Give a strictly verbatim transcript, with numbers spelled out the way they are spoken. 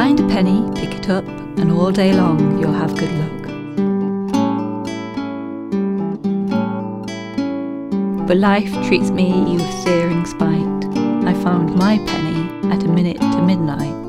find a penny, pick it up, and all day long you'll have good luck. But life treats me with searing spite. I found my penny at a minute to midnight.